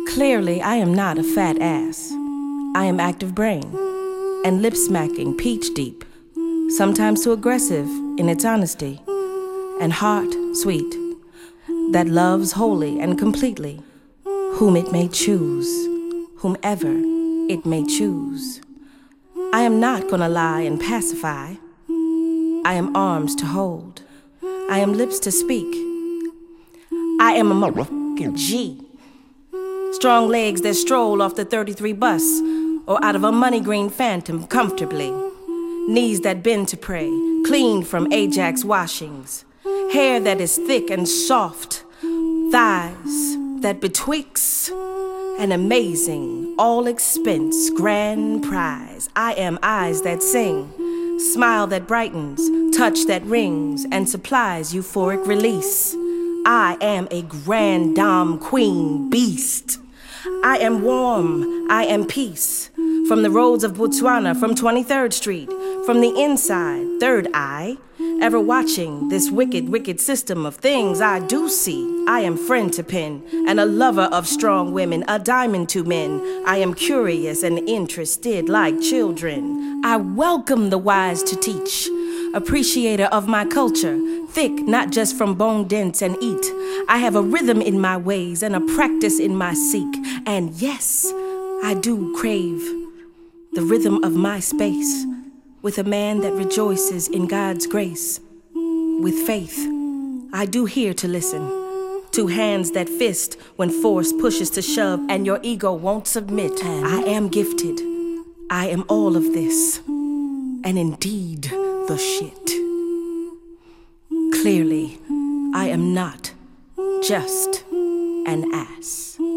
Clearly, I am not a fat ass. I am active brain and lip-smacking peach deep, sometimes too aggressive in its honesty, and heart sweet, that loves wholly and completely, whom it may choose, whomever it may choose. I am not gonna lie and pacify. I am arms to hold. I am lips to speak. I am a motherfucking G. Strong legs that stroll off the 33 bus or out of a money green Phantom comfortably. Knees that bend to pray, clean from Ajax washings. Hair that is thick and soft. Thighs that betwixt an amazing, all-expense grand prize. I am eyes that sing, smile that brightens, touch that rings, and supplies euphoric release. I am a grand dame queen beast. I am warm, I am peace. From the roads of Botswana, from 23rd Street, from the inside, third eye, ever watching this wicked, wicked system of things I do see. I am friend to pen, and a lover of strong women, a diamond to men. I am curious and interested like children. I welcome the wise to teach, appreciator of my culture, thick, not just from bone dents and eat. I have a rhythm in my ways and a practice in my seek. And yes, I do crave the rhythm of my space, with a man that rejoices in God's grace. With faith, I do hear to listen. Two hands that fist when force pushes to shove and your ego won't submit. I am gifted. I am all of this. And indeed, the shit. Clearly, I am not just an ass.